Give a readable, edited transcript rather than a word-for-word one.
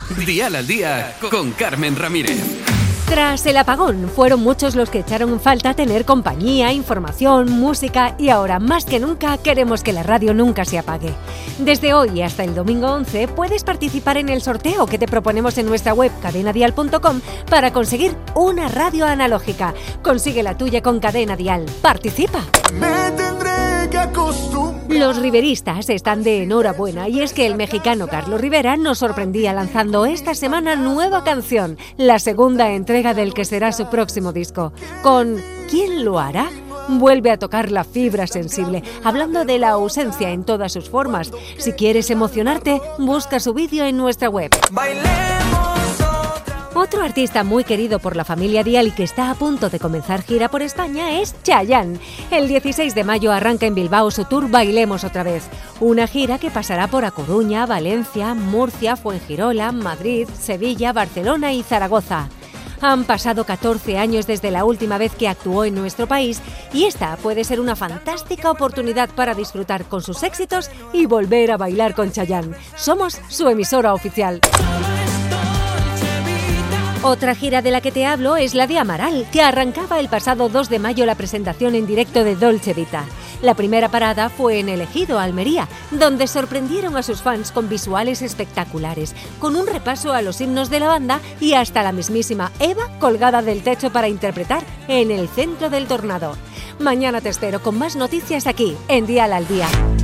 Dial al Día con Carmen Ramírez. Tras el apagón, fueron muchos los que echaron en falta tener compañía, información, música y ahora más que nunca queremos que la radio nunca se apague. Desde hoy hasta el domingo 11 puedes participar en el sorteo que te proponemos en nuestra web cadenadial.com para conseguir una radio analógica. Consigue la tuya con Cadena Dial. ¡Participa! Me tendré que acostumbrar. Los riveristas están de enhorabuena y es que el mexicano Carlos Rivera nos sorprendía lanzando esta semana nueva canción, la segunda entrega del que será su próximo disco. Con ¿Quién lo hará? Vuelve a tocar la fibra sensible, hablando de la ausencia en todas sus formas. Si quieres emocionarte, busca su vídeo en nuestra web. Otro artista muy querido por la familia Dial y que está a punto de comenzar gira por España es Chayanne. El 16 de mayo arranca en Bilbao su tour Bailemos otra vez. Una gira que pasará por A Coruña, Valencia, Murcia, Fuengirola, Madrid, Sevilla, Barcelona y Zaragoza. Han pasado 14 años desde la última vez que actuó en nuestro país y esta puede ser una fantástica oportunidad para disfrutar con sus éxitos y volver a bailar con Chayanne. Somos su emisora oficial. Otra gira de la que te hablo es la de Amaral, que arrancaba el pasado 2 de mayo la presentación en directo de Dolce Vita. La primera parada fue en El Ejido, Almería, donde sorprendieron a sus fans con visuales espectaculares, con un repaso a los himnos de la banda y hasta la mismísima Eva colgada del techo para interpretar En el centro del tornado. Mañana te espero con más noticias aquí, en Dial al Día.